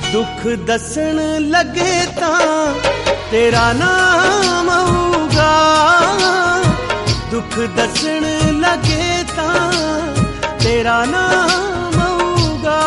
दुख दसन लगे तां तेरा नाम आऊगा, दुख दसन लगे तां तेरा नाम आऊगा।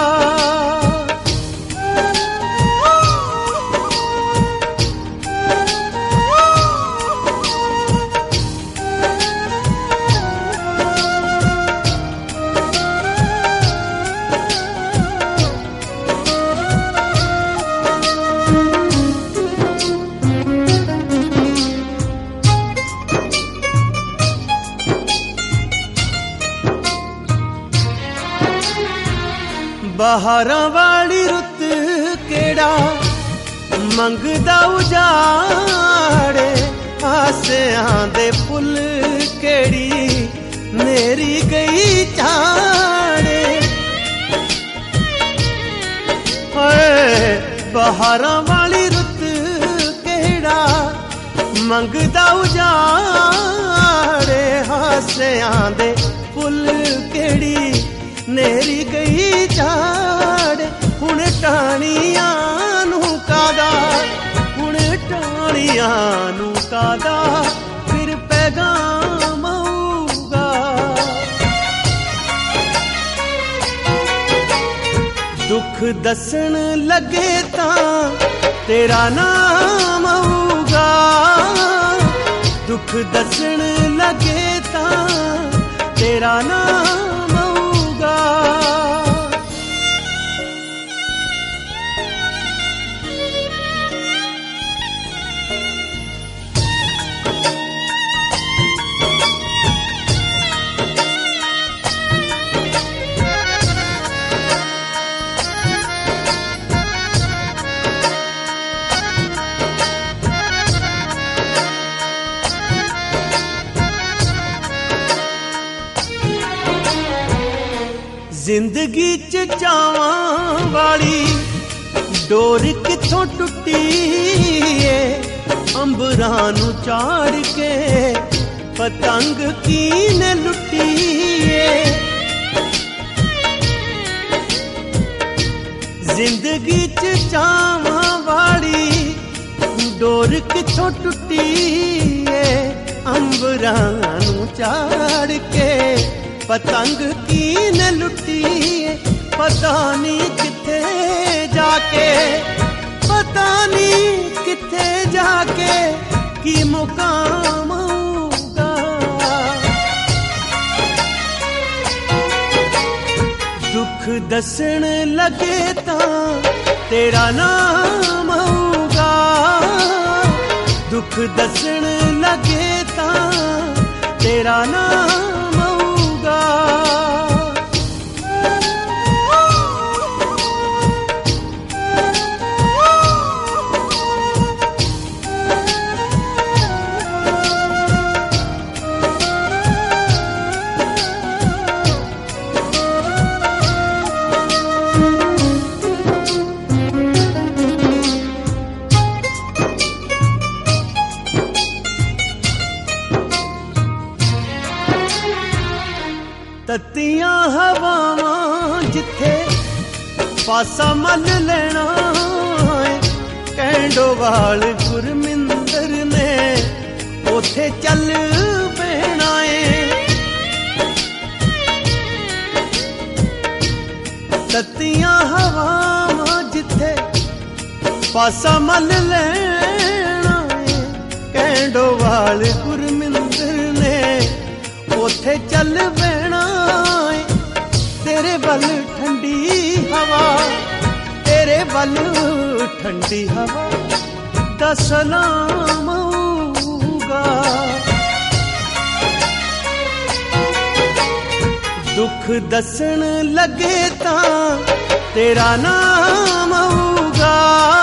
बहारां वाली रुत केड़ा मंगदा उजाड़े, आसियां दे फुल केड़ी मेरी गई झाड़े। बहारां वाली रुत केड़ा मंगदा उजाड़े, आसियां दे फुल केड़ी नेरी गई झाड़। हुण टाणियां नू कादा, हुण टाणियां नू कादा फिर पैगाम आऊगा। दुख दसन लगे तां तेरा नाम आऊगा, दुख दसन लगे तां तेरा नाम जिंदगी च चावां वाली डोर किथों टुटी है, अंबरां नू चाड़ के पतंग कीने लुटी है। जिंदगी च चावां वाली डोर किथों टुटी है, अंबरां नू चाड़ के पतंग कीने लुटी है। पता नहीं किथे जाके, पता नहीं किथे जाके की मुकाम आऊगा। दुख दसन लगे तां तेरा नाम आऊगा, दुख दसन लगे तां तेरा नाम तत्तियां हवावां जिथे पासा मल लेना है, कैंडोवाल गुरमिंदर ने उथे चल पैना है। तत्तियां हवावां जिथे पासा मल लेना है, कैंडोवाल गुरमिंदर ने उथे चल पैना। तेरे बल ठंडी हवा, तेरे बल ठंडी हवा दा सलाम आऊगा। दुख दसन लगे तां तेरा नाम आऊगा,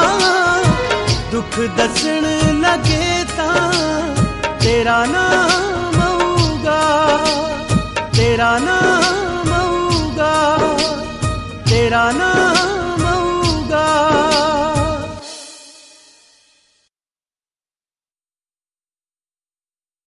दुख दसन लगे तां तेरा नाम आऊगा, तेरा नाम आऊगा, तेरा नाम